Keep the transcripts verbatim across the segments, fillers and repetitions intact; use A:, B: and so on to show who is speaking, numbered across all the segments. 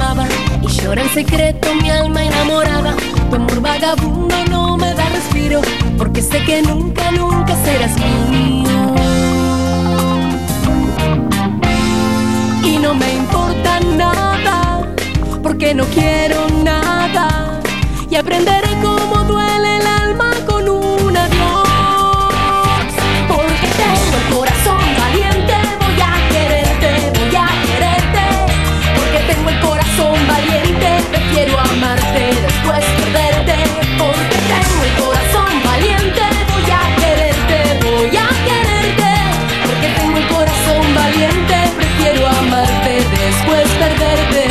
A: amaba y llora en secreto mi alma enamorada. Tu amor vagabundo no me da respiro, porque sé que nunca, nunca serás mío. Y no me importa nada, porque no quiero nada, y aprenderé cómo duele el alma con un adiós. Porque tengo el corazón valiente, voy a quererte, voy a quererte. Porque tengo el corazón valiente, prefiero amarte después perderte. Porque tengo el corazón valiente, voy a quererte, voy a quererte. Porque tengo el corazón valiente, prefiero amarte después perderte.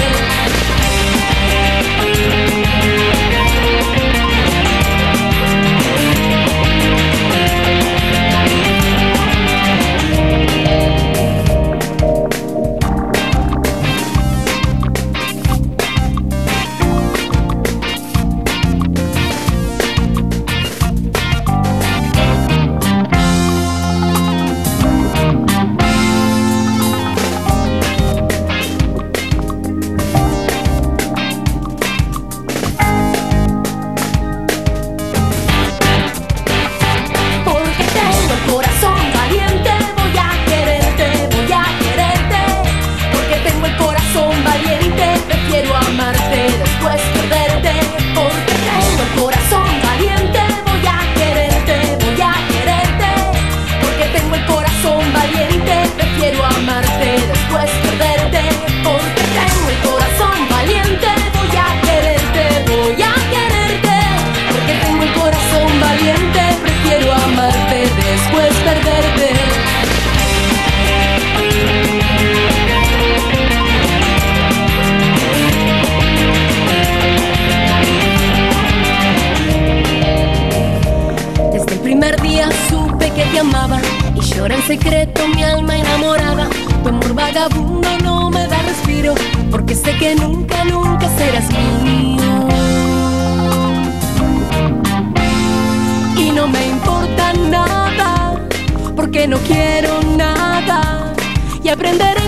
A: Amaba y llora en secreto mi alma enamorada. Tu amor vagabundo no me da respiro, porque sé que nunca, nunca serás mío. Y no me importa nada, porque no quiero nada, y aprenderé